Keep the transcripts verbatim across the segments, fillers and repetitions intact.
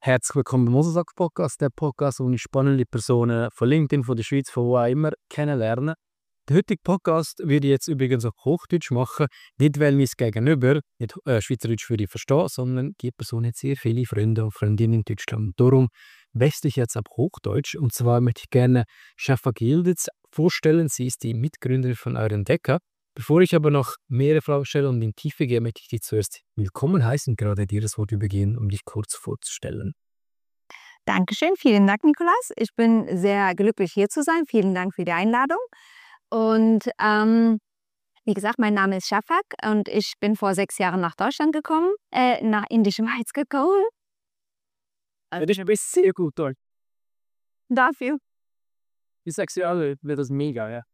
Herzlich willkommen beim Mosasack Podcast, der Podcast, wo ich spannende Personen von LinkedIn, von der Schweiz, von wo auch immer kennenlerne. Der heutige Podcast würde ich jetzt übrigens auch Hochdeutsch machen, nicht weil mein Gegenüber nicht äh, Schweizerdeutsch würde ich verstehen, sondern die Person hat sehr viele Freunde und Freundinnen in Deutschland. Darum wechsle ich jetzt ab Hochdeutsch und zwar möchte ich gerne Shafa Gilditz vorstellen. Sie ist die Mitgründerin von Arendeka. Bevor ich aber noch mehrere Fragen stelle und in die Tiefe gehe, möchte ich dich zuerst willkommen heißen, gerade dir das Wort übergehen, um dich kurz vorzustellen. Dankeschön, vielen Dank, Nikolas. Ich bin sehr glücklich, hier zu sein. Vielen Dank für die Einladung. Und ähm, wie gesagt, mein Name ist Shafak und ich bin vor sechs Jahren nach Deutschland gekommen, äh, nach in die Schweiz gekommen. Ja, das ist sehr gut Deutsch. Dafür. Die sechs Jahre wird das mega, ja.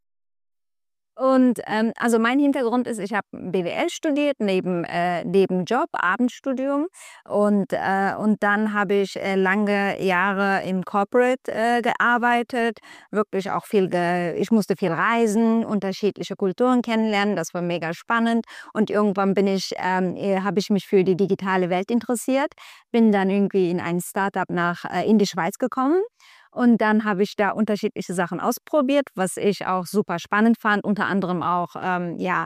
Und ähm, also mein Hintergrund ist, ich habe B W L studiert, neben, äh, neben Job, Abendstudium. Und, äh, und dann habe ich äh, lange Jahre im Corporate äh, gearbeitet. Wirklich auch viel, ge ich musste viel reisen, unterschiedliche Kulturen kennenlernen. Das war mega spannend. Und irgendwann bin ich, ähm, habe ich mich für die digitale Welt interessiert. Bin dann irgendwie in ein Startup nach, äh, in die Schweiz gekommen. Und dann habe ich da unterschiedliche Sachen ausprobiert, was ich auch super spannend fand, unter anderem auch ähm, ja,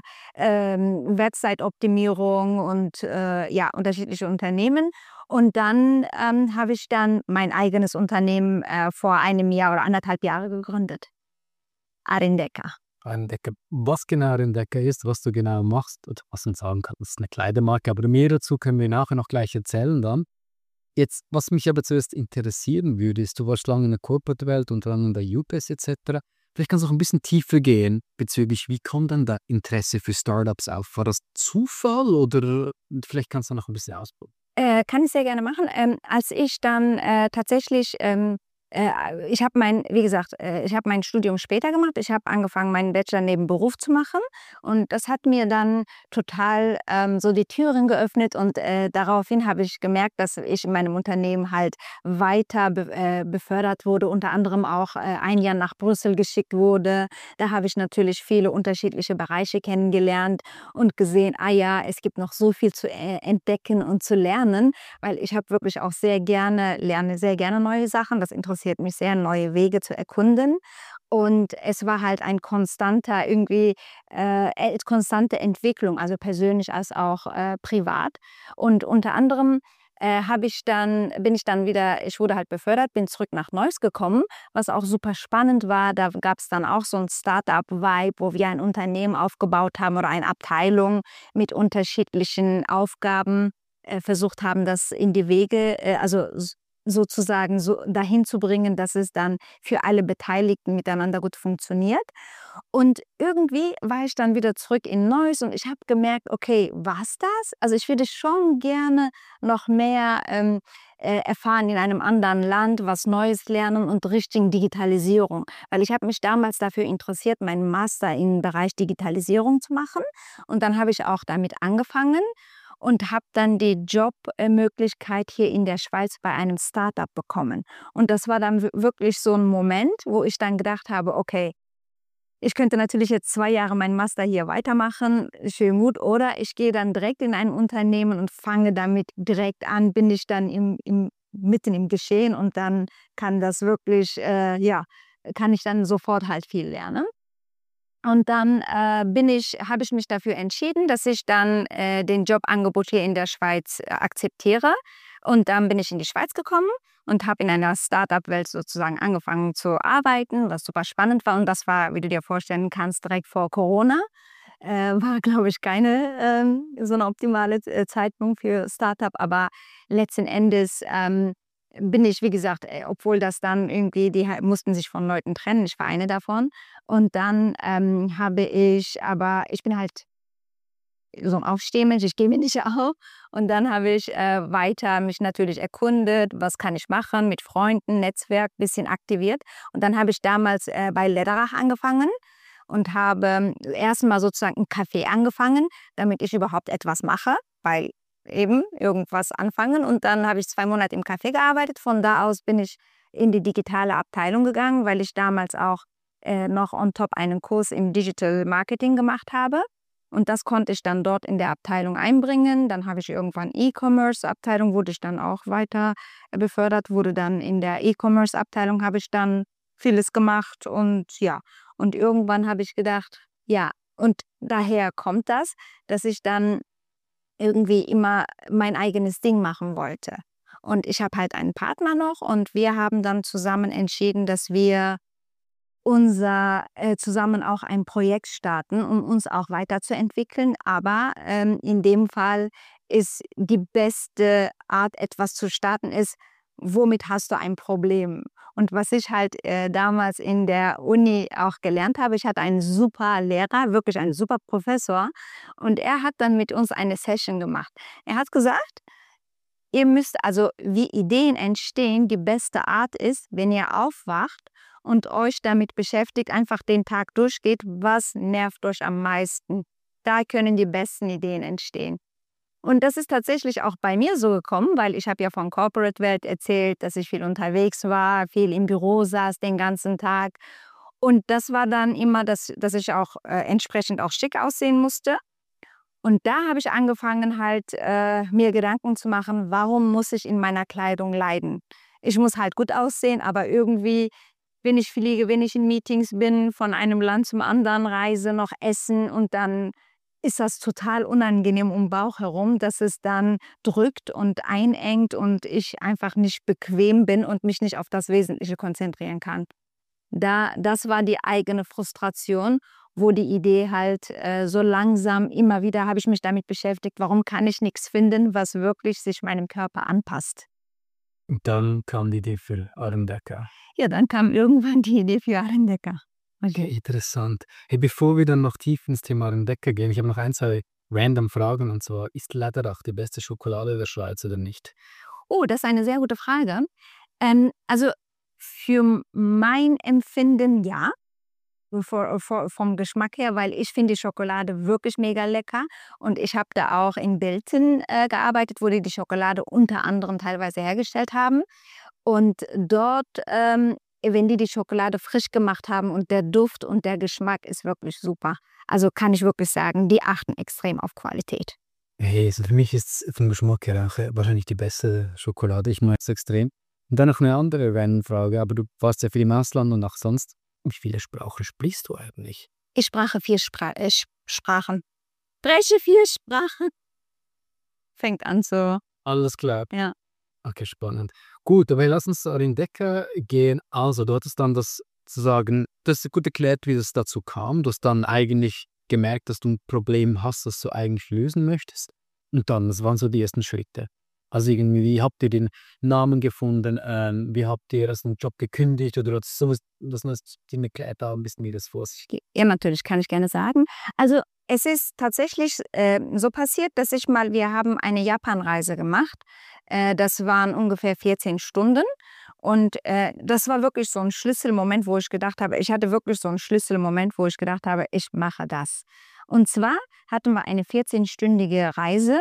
ähm, Website-Optimierung und äh, ja, unterschiedliche Unternehmen. Und dann ähm, habe ich dann mein eigenes Unternehmen äh, vor einem Jahr oder anderthalb Jahre gegründet. Arendeka. Arendeka. Was genau Arendeka ist, was du genau machst oder was man sagen kann, das ist eine Kleidermarke, aber mehr dazu können wir nachher noch gleich erzählen dann. Jetzt, was mich aber zuerst interessieren würde, ist, du warst lange in der Corporate-Welt und dann in der U P S et cetera. Vielleicht kannst du noch ein bisschen tiefer gehen bezüglich, wie kommt dann da Interesse für Startups auf? War das Zufall oder vielleicht kannst du noch ein bisschen ausprobieren? Äh, kann ich sehr gerne machen. Ähm, als ich dann äh, tatsächlich ähm, Äh, ich habe mein, wie gesagt, äh, ich habe mein Studium später gemacht. Ich habe angefangen, meinen Bachelor neben Beruf zu machen. Und das hat mir dann total ähm, so die Türen geöffnet. Und äh, daraufhin habe ich gemerkt, dass ich in meinem Unternehmen halt weiter be äh, befördert wurde. Unter anderem auch äh, ein Jahr nach Brüssel geschickt wurde. Da habe ich natürlich viele unterschiedliche Bereiche kennengelernt und gesehen, ah ja, es gibt noch so viel zu äh, entdecken und zu lernen. Weil ich habe wirklich auch sehr gerne, lerne sehr gerne neue Sachen. Das interessiert mich sehr, neue Wege zu erkunden. Und es war halt ein konstanter, irgendwie äh, konstante Entwicklung, also persönlich als auch äh, privat. Und unter anderem äh, habe ich dann, bin ich dann wieder, ich wurde halt befördert, bin zurück nach Neuss gekommen, was auch super spannend war. Da gab es dann auch so ein Startup-Vibe, wo wir ein Unternehmen aufgebaut haben oder eine Abteilung mit unterschiedlichen Aufgaben äh, versucht haben, das in die Wege, äh, also sozusagen so dahin zu bringen, dass es dann für alle Beteiligten miteinander gut funktioniert. Und irgendwie war ich dann wieder zurück in Neuss und ich habe gemerkt, okay, war's das? Also ich würde schon gerne noch mehr ähm, äh, erfahren in einem anderen Land, was Neues lernen und Richtung Digitalisierung. Weil ich habe mich damals dafür interessiert, meinen Master im Bereich Digitalisierung zu machen. Und dann habe ich auch damit angefangen und habe dann die Jobmöglichkeit hier in der Schweiz bei einem Startup bekommen. Und das war dann wirklich so ein Moment, wo ich dann gedacht habe, okay, ich könnte natürlich jetzt zwei Jahre meinen Master hier weitermachen, schön gut, oder ich gehe dann direkt in ein Unternehmen und fange damit direkt an, bin ich dann im, im, mitten im Geschehen und dann kann das wirklich, äh, ja, kann ich dann sofort halt viel lernen. Und dann äh, bin ich, habe ich mich dafür entschieden, dass ich dann äh, den Jobangebot hier in der Schweiz äh, akzeptiere. Und dann bin ich in die Schweiz gekommen und habe in einer Startup-Welt sozusagen angefangen zu arbeiten, was super spannend war. Und das war, wie du dir vorstellen kannst, direkt vor Corona. Äh, war, glaube ich, keine ähm, so eine optimale äh, Zeitpunkt für Startup. Aber letzten Endes ähm, bin ich, wie gesagt, äh, obwohl das dann irgendwie, die mussten sich von Leuten trennen, ich war eine davon. Und dann ähm, habe ich, aber ich bin halt so ein Aufstehmensch, ich gehe mir nicht auf. Und dann habe ich äh, weiter mich natürlich erkundet, was kann ich machen, mit Freunden, Netzwerk, bisschen aktiviert. Und dann habe ich damals äh, bei Lederach angefangen und habe erstmal sozusagen ein Café angefangen, damit ich überhaupt etwas mache, weil eben irgendwas anfangen. Und dann habe ich zwei Monate im Café gearbeitet. Von da aus bin ich in die digitale Abteilung gegangen, weil ich damals auch äh, noch on top einen Kurs im Digital Marketing gemacht habe. Und das konnte ich dann dort in der Abteilung einbringen. Dann habe ich irgendwann E-Commerce-Abteilung, wurde ich dann auch weiter befördert, wurde dann in der E-Commerce-Abteilung, habe ich dann vieles gemacht. Und ja, und irgendwann habe ich gedacht, ja, und daher kommt das, dass ich dann irgendwie immer mein eigenes Ding machen wollte. Und ich habe halt einen Partner noch und wir haben dann zusammen entschieden, dass wir unser äh, zusammen auch ein Projekt starten, um uns auch weiterzuentwickeln. Aber ähm, in dem Fall ist die beste Art, etwas zu starten, ist, womit hast du ein Problem? Und was ich halt äh, damals in der Uni auch gelernt habe, ich hatte einen super Lehrer, wirklich einen super Professor. Und er hat dann mit uns eine Session gemacht. Er hat gesagt, ihr müsst, also wie Ideen entstehen, die beste Art ist, wenn ihr aufwacht und euch damit beschäftigt, einfach den Tag durchgeht, was nervt euch am meisten. Da können die besten Ideen entstehen. Und das ist tatsächlich auch bei mir so gekommen, weil ich habe ja von Corporate-Welt erzählt, dass ich viel unterwegs war, viel im Büro saß den ganzen Tag. Und das war dann immer, dass, dass ich auch äh, entsprechend auch schick aussehen musste. Und da habe ich angefangen halt äh, mir Gedanken zu machen, warum muss ich in meiner Kleidung leiden? Ich muss halt gut aussehen, aber irgendwie, wenn ich fliege, wenn ich in Meetings bin, von einem Land zum anderen reise, noch essen und dann ist das total unangenehm um den Bauch herum, dass es dann drückt und einengt und ich einfach nicht bequem bin und mich nicht auf das Wesentliche konzentrieren kann. Da, das war die eigene Frustration, wo die Idee halt äh, so langsam immer wieder habe ich mich damit beschäftigt, warum kann ich nichts finden, was wirklich sich meinem Körper anpasst. Und dann kam die Idee für Arendeka. Ja, dann kam irgendwann die Idee für Arendeka. Okay, interessant. Hey, bevor wir dann noch tief ins Thema Arendeka gehen, ich habe noch ein, zwei random Fragen, und zwar, ist Läderach die beste Schokolade der Schweiz oder nicht? Oh, das ist eine sehr gute Frage. Ähm, also für mein Empfinden ja, vor, vor, vom Geschmack her, weil ich finde die Schokolade wirklich mega lecker. Und ich habe da auch in Belten äh, gearbeitet, wo die die Schokolade unter anderem teilweise hergestellt haben. Und dort, ähm, wenn die die Schokolade frisch gemacht haben und der Duft und der Geschmack ist wirklich super. Also kann ich wirklich sagen, die achten extrem auf Qualität. Hey, also für mich ist es vom Geschmack her auch äh, wahrscheinlich die beste Schokolade. Ich mag es extrem. Und dann noch eine andere Random-Frage, aber du warst ja viel im Ausland und auch sonst. Wie viele Sprachen sprichst du eigentlich? Ich spreche vier Spra äh, Sprachen. Spreche vier Sprachen. Fängt an so. Alles klar. Ja. Okay, spannend. Gut, aber lass uns zu Arendeka gehen. Also, du hattest dann das sozusagen, das ist gut erklärt, wie das dazu kam. Du hast dann eigentlich gemerkt, dass du ein Problem hast, das du eigentlich lösen möchtest. Und dann, das waren so die ersten Schritte. Also irgendwie, wie habt ihr den Namen gefunden? Ähm, wie habt ihr aus dem Job gekündigt? Oder hat sowas, das noch dir erklärt haben, ein bisschen, wie das vor sich geht? Ja, natürlich, kann ich gerne sagen. Also es ist tatsächlich äh, so passiert, dass ich mal, wir haben eine Japanreise gemacht. Äh, das waren ungefähr vierzehn Stunden. Und äh, das war wirklich so ein Schlüsselmoment, wo ich gedacht habe, ich hatte wirklich so einen Schlüsselmoment, wo ich gedacht habe, ich mache das. Und zwar hatten wir eine vierzehnstündige Reise.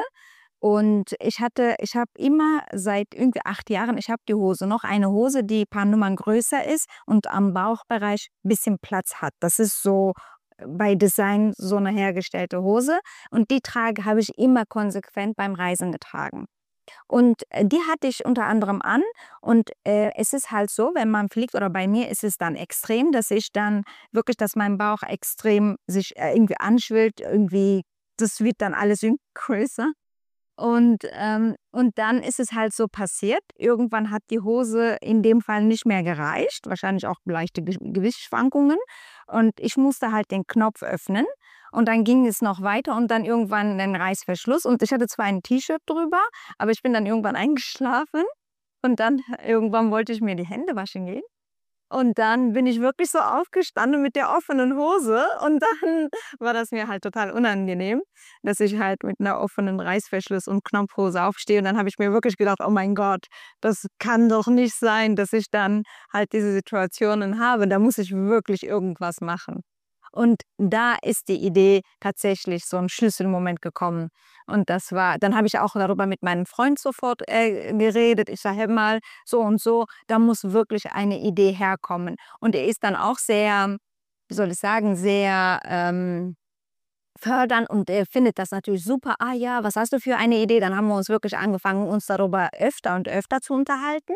Und ich hatte, ich habe immer seit irgendwie acht Jahren, ich habe die Hose noch, eine Hose, die ein paar Nummern größer ist und am Bauchbereich ein bisschen Platz hat. Das ist so bei Design so eine hergestellte Hose. Und die trage, habe ich immer konsequent beim Reisen getragen. Und äh, die hatte ich unter anderem an. Und äh, es ist halt so, wenn man fliegt, oder bei mir ist es dann extrem, dass ich dann wirklich, dass mein Bauch extrem sich äh, irgendwie anschwillt, irgendwie, das wird dann alles irgendwie größer. Und, ähm, und dann ist es halt so passiert. Irgendwann hat die Hose in dem Fall nicht mehr gereicht. Wahrscheinlich auch leichte Ge Gewichtsschwankungen. Und ich musste halt den Knopf öffnen. Und dann ging es noch weiter und dann irgendwann den Reißverschluss. Und ich hatte zwar ein T-Shirt drüber, aber ich bin dann irgendwann eingeschlafen. Und dann irgendwann wollte ich mir die Hände waschen gehen. Und dann bin ich wirklich so aufgestanden mit der offenen Hose und dann war das mir halt total unangenehm, dass ich halt mit einer offenen Reißverschluss und Knopfhose aufstehe. Und dann habe ich mir wirklich gedacht, oh mein Gott, das kann doch nicht sein, dass ich dann halt diese Situationen habe. Da muss ich wirklich irgendwas machen. Und da ist die Idee tatsächlich so ein Schlüsselmoment gekommen. Und das war, dann habe ich auch darüber mit meinem Freund sofort äh, geredet. Ich sage, hör mal, so und so, da muss wirklich eine Idee herkommen. Und er ist dann auch sehr, wie soll ich sagen, sehr, ähm, fördern und er findet das natürlich super. Ah ja, was hast du für eine Idee? Dann haben wir uns wirklich angefangen, uns darüber öfter und öfter zu unterhalten.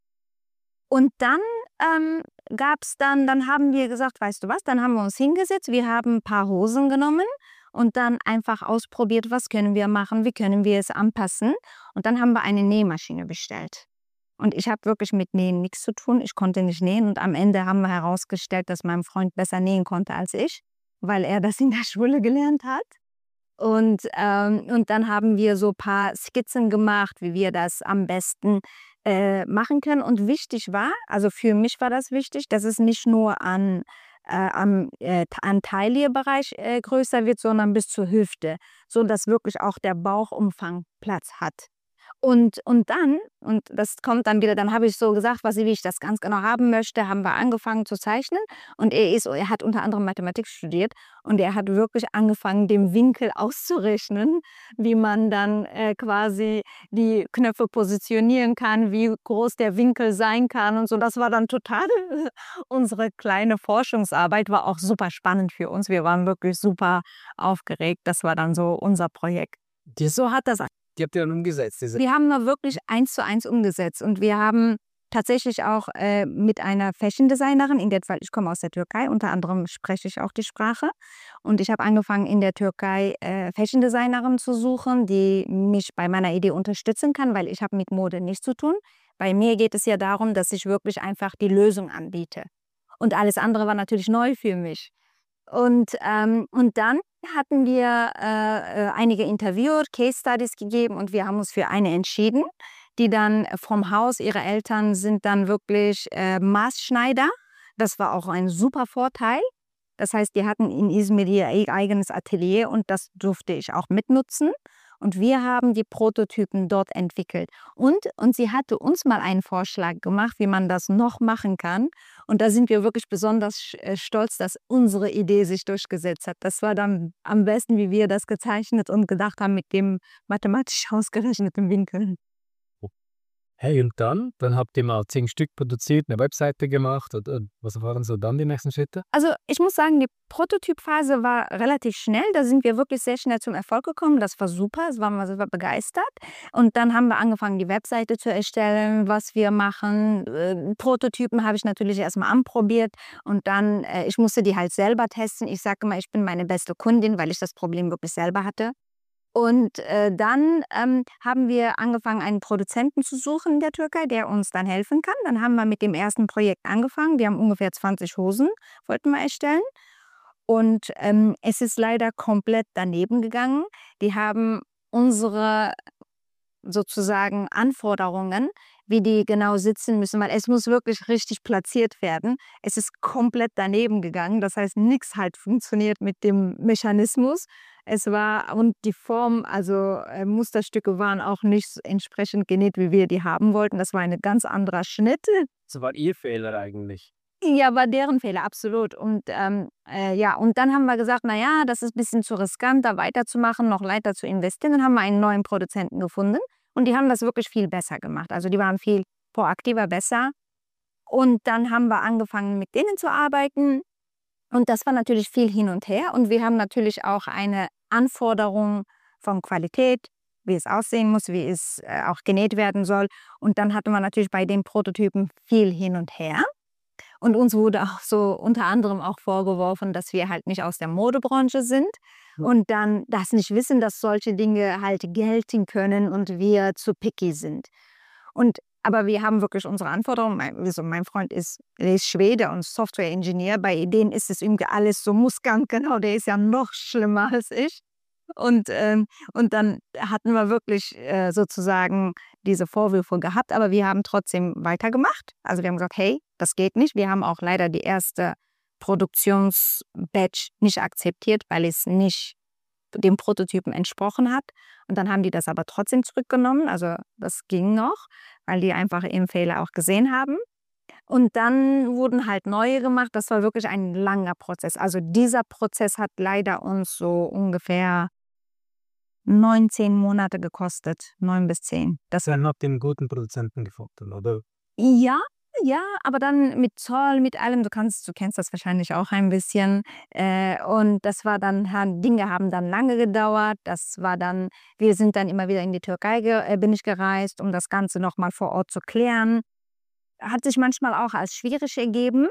Und dann ähm, gab es dann, dann haben wir gesagt, weißt du was, dann haben wir uns hingesetzt, wir haben ein paar Hosen genommen und dann einfach ausprobiert, was können wir machen, wie können wir es anpassen. Und dann haben wir eine Nähmaschine bestellt. Und ich habe wirklich mit Nähen nichts zu tun, ich konnte nicht nähen und am Ende haben wir herausgestellt, dass mein Freund besser nähen konnte als ich, weil er das in der Schule gelernt hat. Und, ähm, und dann haben wir so ein paar Skizzen gemacht, wie wir das am besten äh, machen können. Und wichtig war, also für mich war das wichtig, dass es nicht nur an, äh, am äh, an Taillierbereich äh, größer wird, sondern bis zur Hüfte, so dass wirklich auch der Bauchumfang Platz hat. Und, und dann, und das kommt dann wieder, dann habe ich so gesagt, was, wie ich das ganz genau haben möchte, haben wir angefangen zu zeichnen. Und er ist, er hat unter anderem Mathematik studiert und er hat wirklich angefangen, den Winkel auszurechnen, wie man dann äh, quasi die Knöpfe positionieren kann, wie groß der Winkel sein kann und so. Das war dann total unsere kleine Forschungsarbeit, war auch super spannend für uns. Wir waren wirklich super aufgeregt. Das war dann so unser Projekt. Die, So hat das die habt ihr dann umgesetzt, diese. Wir haben wir wirklich eins zu eins umgesetzt und wir haben tatsächlich auch äh, mit einer Fashion-Designerin, in der Fall, ich komme aus der Türkei, unter anderem spreche ich auch die Sprache und ich habe angefangen in der Türkei äh, Fashion-Designerin zu suchen, die mich bei meiner Idee unterstützen kann, weil ich habe mit Mode nichts zu tun. Bei mir geht es ja darum, dass ich wirklich einfach die Lösung anbiete und alles andere war natürlich neu für mich. Und, ähm, und dann hatten wir äh, einige interviewt, Case Studies gegeben und wir haben uns für eine entschieden, die dann vom Haus, ihre Eltern sind dann wirklich äh, Maßschneider. Das war auch ein super Vorteil. Das heißt, die hatten in Izmir ihr eigenes Atelier und das durfte ich auch mitnutzen. Und wir haben die Prototypen dort entwickelt. Und, und sie hatte uns mal einen Vorschlag gemacht, wie man das noch machen kann. Und da sind wir wirklich besonders stolz, dass unsere Idee sich durchgesetzt hat. Das war dann am besten, wie wir das gezeichnet und gedacht haben mit dem mathematisch ausgerechneten Winkel. Hey, und dann? Dann habt ihr mal zehn Stück produziert, eine Webseite gemacht. Oder was waren so dann die nächsten Schritte? Also ich muss sagen, die Prototypphase war relativ schnell. Da sind wir wirklich sehr schnell zum Erfolg gekommen. Das war super, das waren wir super begeistert. Und dann haben wir angefangen, die Webseite zu erstellen, was wir machen. Äh, Prototypen habe ich natürlich erstmal anprobiert. Und dann, äh, ich musste die halt selber testen. Ich sage immer, ich bin meine beste Kundin, weil ich das Problem wirklich selber hatte. Und äh, dann ähm, haben wir angefangen, einen Produzenten zu suchen in der Türkei, der uns dann helfen kann. Dann haben wir mit dem ersten Projekt angefangen. Wir haben ungefähr zwanzig Hosen, wollten wir erstellen. Und ähm, es ist leider komplett daneben gegangen. Die haben unsere sozusagen Anforderungen, wie die genau sitzen müssen, weil es muss wirklich richtig platziert werden. Es ist komplett daneben gegangen. Das heißt, nichts halt funktioniert mit dem Mechanismus. Es war, und die Form, also äh, Musterstücke waren auch nicht entsprechend genäht, wie wir die haben wollten. Das war ein ganz anderer Schnitt. Das war ihr Fehler eigentlich. Ja, war deren Fehler, absolut. Und ähm, äh, ja, und dann haben wir gesagt, naja, das ist ein bisschen zu riskant, da weiterzumachen, noch weiter zu investieren. Dann haben wir einen neuen Produzenten gefunden und die haben das wirklich viel besser gemacht. Also die waren viel proaktiver, besser. Und dann haben wir angefangen, mit denen zu arbeiten. Und das war natürlich viel hin und her. Und wir haben natürlich auch eine Anforderung von Qualität, wie es aussehen muss, wie es äh, auch genäht werden soll. Und dann hatten wir natürlich bei den Prototypen viel hin und her. Und uns wurde auch so unter anderem auch vorgeworfen, dass wir halt nicht aus der Modebranche sind und dann das nicht wissen, dass solche Dinge halt gelten können und wir zu picky sind. Und aber wir haben wirklich unsere Anforderungen. Mein, also mein Freund ist, der ist Schwede und Software-Ingenieur. Bei denen ist es irgendwie alles so muskant, genau. Der ist ja noch schlimmer als ich. Und, ähm, und dann hatten wir wirklich äh, sozusagen diese Vorwürfe gehabt, aber wir haben trotzdem weitergemacht. Also wir haben gesagt, hey, das geht nicht. Wir haben auch leider die erste Produktionsbatch nicht akzeptiert, weil es nicht dem Prototypen entsprochen hat. Und dann haben die das aber trotzdem zurückgenommen. Also das ging noch, weil die einfach eben Fehler auch gesehen haben. Und dann wurden halt neue gemacht. Das war wirklich ein langer Prozess. Also dieser Prozess hat leider uns so ungefähr neunzehn Monate gekostet. Neun bis zehn. Das Dann habt ihr einen guten Produzenten gefunden, oder? Ja, ja, aber dann mit Zoll, mit allem, du kannst, du kennst das wahrscheinlich auch ein bisschen. Äh, und das war dann, han- Dinge haben dann lange gedauert. Das war dann, wir sind dann immer wieder in die Türkei, ge äh, bin ich gereist, um das Ganze nochmal vor Ort zu klären. Hat sich manchmal auch als schwierig ergeben.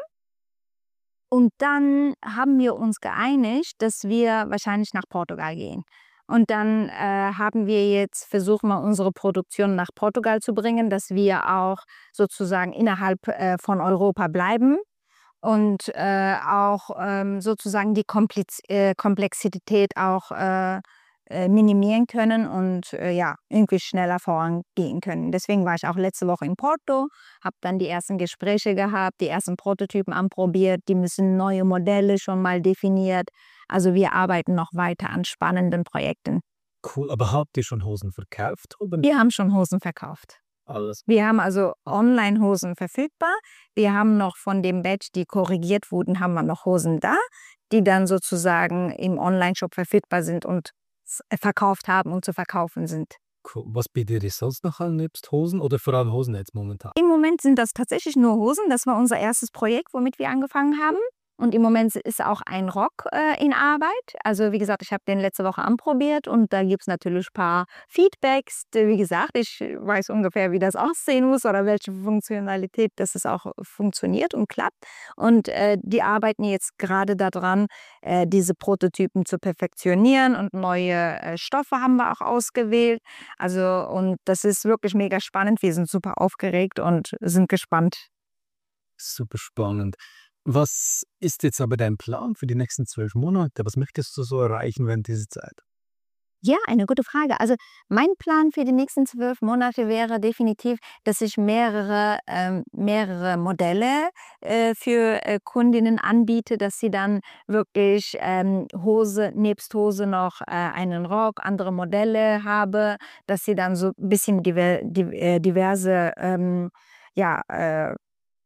Und dann haben wir uns geeinigt, dass wir wahrscheinlich nach Portugal gehen. Und dann äh, haben wir jetzt versucht, mal unsere Produktion nach Portugal zu bringen, dass wir auch sozusagen innerhalb äh, von Europa bleiben und äh, auch ähm, sozusagen die Kompliz äh, Komplexität auch äh, äh, minimieren können und äh, ja, irgendwie schneller vorangehen können. Deswegen war ich auch letzte Woche in Porto, habe dann die ersten Gespräche gehabt, die ersten Prototypen anprobiert, die müssen neue Modelle schon mal definiert. Also wir arbeiten noch weiter an spannenden Projekten. Cool, aber habt ihr schon Hosen verkauft? Oder Wir haben schon Hosen verkauft. alles? Wir haben also Online-Hosen verfügbar. Wir haben noch von dem Batch, die korrigiert wurden, haben wir noch Hosen da, die dann sozusagen im Online-Shop verfügbar sind und s- verkauft haben und zu verkaufen sind. Cool. Was bietet ihr sonst noch an, nebst Hosen oder vor allem Hosen jetzt momentan? Im Moment sind das tatsächlich nur Hosen. Das war unser erstes Projekt, womit wir angefangen haben. Und im Moment ist auch ein Rock äh, in Arbeit. Also wie gesagt, ich habe den letzte Woche anprobiert und da gibt es natürlich ein paar Feedbacks. Wie gesagt, ich weiß ungefähr, wie das aussehen muss oder welche Funktionalität, dass es auch funktioniert und klappt. Und äh, die arbeiten jetzt gerade daran, äh, diese Prototypen zu perfektionieren und neue äh, Stoffe haben wir auch ausgewählt. Also und das ist wirklich mega spannend. Wir sind super aufgeregt und sind gespannt. Super spannend. Was ist jetzt aber dein Plan für die nächsten zwölf Monate? Was möchtest du so erreichen während dieser Zeit? Ja, eine gute Frage. Also mein Plan für die nächsten zwölf Monate wäre definitiv, dass ich mehrere, ähm, mehrere Modelle äh, für äh, Kundinnen anbiete, dass sie dann wirklich ähm, Hose, nebst Hose noch äh, einen Rock, andere Modelle habe, dass sie dann so ein bisschen diver, div, äh, diverse ähm, ja, äh,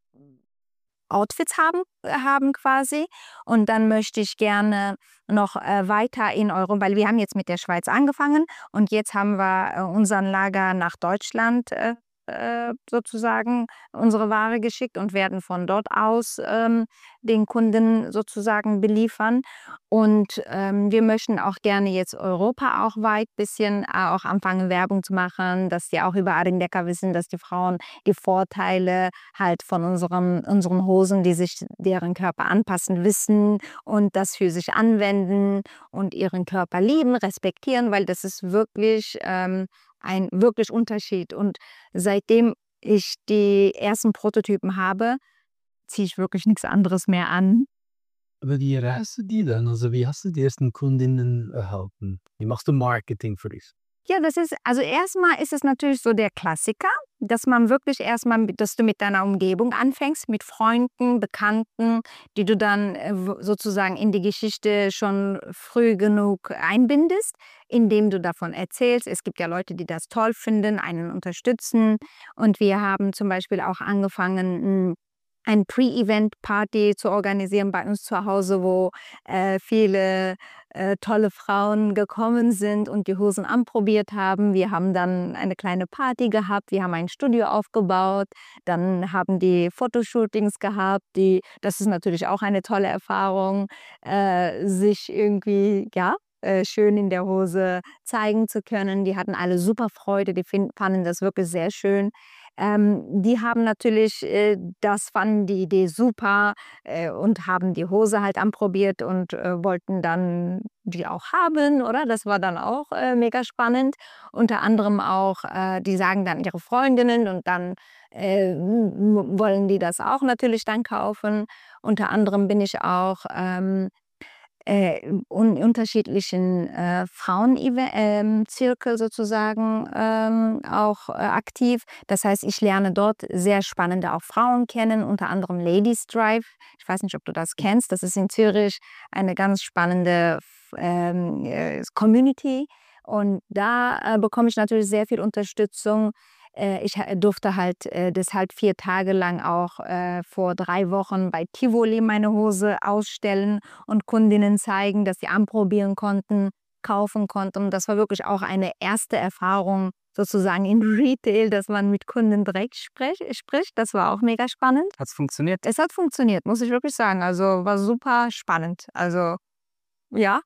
Outfits haben haben quasi. Und dann möchte ich gerne noch äh, weiter in Europa, weil wir haben jetzt mit der Schweiz angefangen und jetzt haben wir äh, unseren Lager nach Deutschland äh, äh, sozusagen unsere Ware geschickt und werden von dort aus ähm, den Kunden sozusagen beliefern. Und ähm, wir möchten auch gerne jetzt Europa auch weit bisschen äh, auch anfangen, Werbung zu machen, dass die auch über Arindecker wissen, dass die Frauen die Vorteile halt von unserem, unseren Hosen, die sich deren Körper anpassen, wissen und das für sich anwenden und ihren Körper lieben, respektieren, weil das ist wirklich ähm, ein wirklich Unterschied. Und seitdem ich die ersten Prototypen habe, ziehe ich wirklich nichts anderes mehr an. Aber wie erreichst du die dann? Also wie hast du die ersten Kundinnen erhalten? Wie machst du Marketing für dich? Ja, das ist, also erstmal ist es natürlich so der Klassiker, dass man wirklich erstmal, dass du mit deiner Umgebung anfängst, mit Freunden, Bekannten, die du dann äh, w- sozusagen in die Geschichte schon früh genug einbindest, indem du davon erzählst. Es gibt ja Leute, die das toll finden, einen unterstützen. Und wir haben zum Beispiel auch angefangen, ein Pre-Event-Party zu organisieren bei uns zu Hause, wo äh, viele äh, tolle Frauen gekommen sind und die Hosen anprobiert haben. Wir haben dann eine kleine Party gehabt, wir haben ein Studio aufgebaut, dann haben die Fotoshootings gehabt. Die, das ist natürlich auch eine tolle Erfahrung, äh, sich irgendwie, ja, äh, schön in der Hose zeigen zu können. Die hatten alle super Freude, die find, fanden das wirklich sehr schön. Ähm, die haben natürlich, äh, das fanden die Idee super äh, und haben die Hose halt anprobiert und äh, wollten dann die auch haben, oder? Das war dann auch äh, mega spannend. Unter anderem auch, äh, die sagen dann ihre Freundinnen und dann äh, m- wollen die das auch natürlich dann kaufen. Unter anderem bin ich auch ähm, äh, in unterschiedlichen äh, Frauenzirkel sozusagen ähm, auch äh, aktiv. Das heißt, ich lerne dort sehr spannende auch Frauen kennen, unter anderem Ladies Drive. Ich weiß nicht, ob du das kennst. Das ist in Zürich eine ganz spannende f- ähm, äh, Community. Und da äh, bekomme ich natürlich sehr viel Unterstützung. Äh, ich ha- durfte halt äh, deshalb vier Tage lang auch äh, vor drei Wochen bei Tivoli meine Hose ausstellen und Kundinnen zeigen, dass sie anprobieren konnten. kaufen konnte. Und das war wirklich auch eine erste Erfahrung sozusagen in Retail, dass man mit Kunden direkt sprech, spricht. Das war auch mega spannend. Hat es funktioniert? Es hat funktioniert, muss ich wirklich sagen. Also war super spannend. Also ja,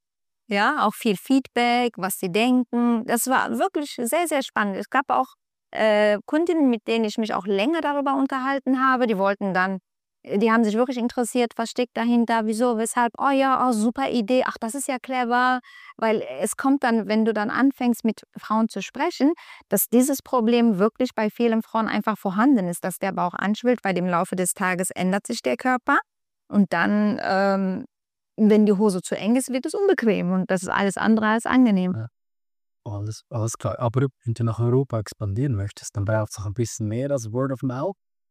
ja, auch viel Feedback, was sie denken. Das war wirklich sehr, sehr spannend. Es gab auch äh, Kundinnen, mit denen ich mich auch länger darüber unterhalten habe. Die wollten dann, die haben sich wirklich interessiert, was steckt dahinter, wieso, weshalb. Oh ja, oh, super Idee, ach, das ist ja clever. Weil es kommt dann, wenn du dann anfängst, mit Frauen zu sprechen, dass dieses Problem wirklich bei vielen Frauen einfach vorhanden ist, dass der Bauch anschwillt, weil im Laufe des Tages ändert sich der Körper. Und dann, ähm, wenn die Hose zu eng ist, wird es unbequem. Und das ist alles andere als angenehm. Ja. Alles, alles klar. Aber wenn du nach Europa expandieren möchtest, dann braucht es auch ein bisschen mehr als Word of Mouth.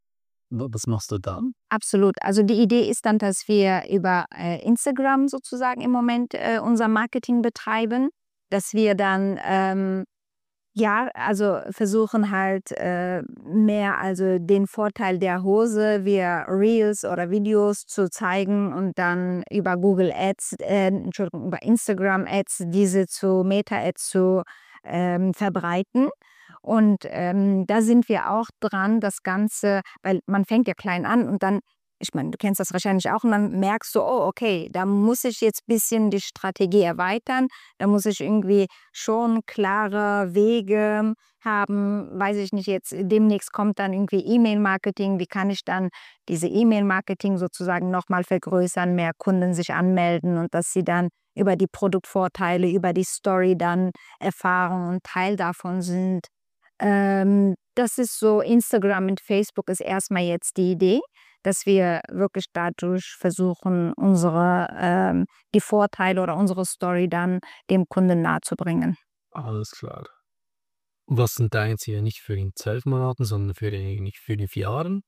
Was machst du dann? Absolut. Also die Idee ist dann, dass wir über äh, Instagram sozusagen im Moment äh, unser Marketing betreiben, dass wir dann ähm, ja, also versuchen halt äh, mehr also den Vorteil der Hose via Reels oder Videos zu zeigen und dann über Google Ads, äh, Entschuldigung, über Instagram Ads diese zu Meta Ads zu ähm, verbreiten. Und ähm, da sind wir auch dran, das Ganze, weil man fängt ja klein an und dann, ich meine, du kennst das wahrscheinlich auch, und dann merkst du, oh, okay, da muss ich jetzt ein bisschen die Strategie erweitern, da muss ich irgendwie schon klare Wege haben, weiß ich nicht, jetzt demnächst kommt dann irgendwie E-Mail-Marketing, wie kann ich dann diese E-Mail-Marketing sozusagen nochmal vergrößern, mehr Kunden sich anmelden und dass sie dann über die Produktvorteile, über die Story dann erfahren und Teil davon sind. Ähm, das ist so, Instagram und Facebook ist erstmal jetzt die Idee, dass wir wirklich dadurch versuchen, unsere, ähm, die Vorteile oder unsere Story dann dem Kunden nahezubringen. Alles klar. Was sind deine Ziele? Nicht für in zwölf Monaten, sondern für in, nicht für in vier Jahren?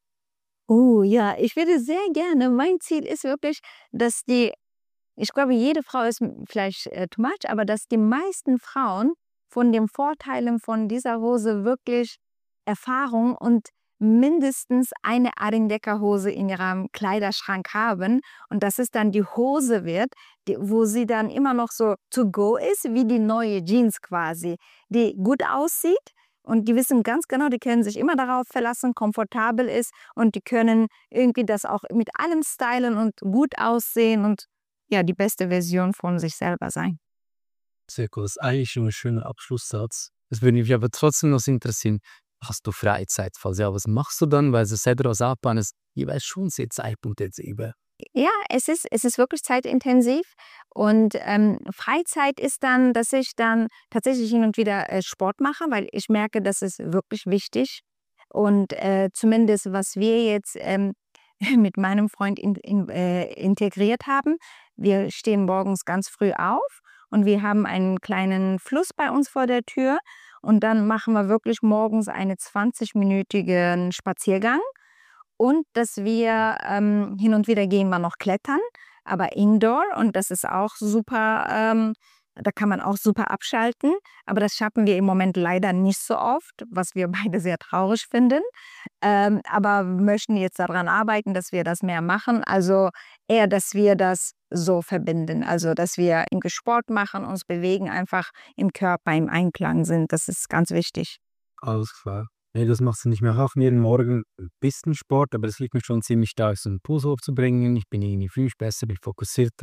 Oh ja, ich würde sehr gerne, mein Ziel ist wirklich, dass die, ich glaube, jede Frau ist vielleicht äh, too much, aber dass die meisten Frauen von den Vorteilen von dieser Hose wirklich Erfahrung und mindestens eine Arindecker-Hose in ihrem Kleiderschrank haben. Und dass es dann die Hose wird, die, wo sie dann immer noch so to go ist, wie die neue Jeans quasi, die gut aussieht. Und die wissen ganz genau, die können sich immer darauf verlassen, komfortabel ist und die können irgendwie das auch mit allem stylen und gut aussehen und ja, die beste Version von sich selber sein. Sehr cool. Das ist eigentlich schon ein schöner Abschlusssatz. Es würde mich aber trotzdem noch interessieren, hast du Freizeit? Falls ja, was machst du dann? Weil es Cedro Japan ist jeweils schon sehr zeitintensiv. Ja, es ist, es ist wirklich zeitintensiv und ähm, Freizeit ist dann, dass ich dann tatsächlich hin und wieder äh, Sport mache, weil ich merke, das ist wirklich wichtig und äh, zumindest was wir jetzt ähm, mit meinem Freund in, in, äh, integriert haben, wir stehen morgens ganz früh auf und wir haben einen kleinen Fluss bei uns vor der Tür und dann machen wir wirklich morgens einen zwanzigminütigen Spaziergang. Und dass wir ähm, hin und wieder gehen wir noch klettern, aber indoor und das ist auch super, ähm, da kann man auch super abschalten. Aber das schaffen wir im Moment leider nicht so oft, was wir beide sehr traurig finden. Ähm, aber wir möchten jetzt daran arbeiten, dass wir das mehr machen. Also eher, dass wir das so verbinden. Also dass wir irgendwie Sport machen, uns bewegen, einfach im Körper im Einklang sind. Das ist ganz wichtig. Alles klar. Nee, das machst du nicht mehr. Auch jeden Morgen ein bisschen Sport, aber das liegt mir schon ziemlich da, so einen Puls hochzubringen. Ich bin irgendwie früh besser, bin fokussierter.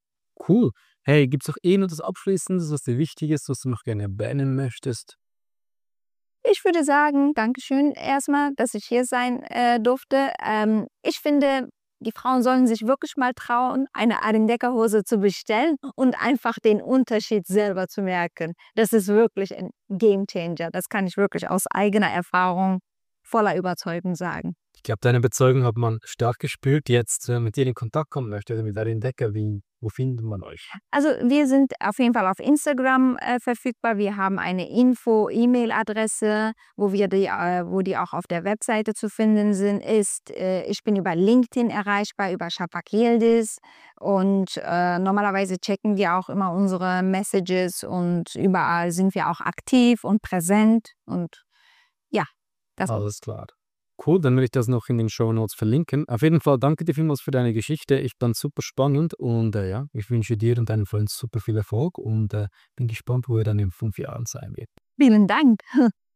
Cool. Hey, gibt es noch eh noch das Abschließendes, was dir wichtig ist, was du noch gerne erwähnen möchtest? Ich würde sagen, Dankeschön erstmal, dass ich hier sein äh, durfte. Ähm, ich finde, die Frauen sollen sich wirklich mal trauen, eine Arindecker-Hose zu bestellen und einfach den Unterschied selber zu merken. Das ist wirklich ein Gamechanger. Das kann ich wirklich aus eigener Erfahrung voller Überzeugung sagen. Ich glaube, deine Überzeugung hat man stark gespürt. Jetzt äh, mit dir in Kontakt kommen möchte, also mit Arindecker, wie, wo findet man euch? Also wir sind auf jeden Fall auf Instagram äh, verfügbar. Wir haben eine Info-E-Mail-Adresse, wo wir die, äh, wo die auch auf der Webseite zu finden sind. Ist, äh, ich bin über LinkedIn erreichbar, über Shafak Yildiz und äh, normalerweise checken wir auch immer unsere Messages und überall sind wir auch aktiv und präsent und ja. Das Alles klar. cool, dann werde ich das noch in den Shownotes verlinken. Auf jeden Fall danke dir vielmals für deine Geschichte. Ich fand super spannend und äh, ja, ich wünsche dir und deinen Freunden super viel Erfolg und äh, bin gespannt, wo ihr dann in fünf Jahren sein wird. Vielen Dank.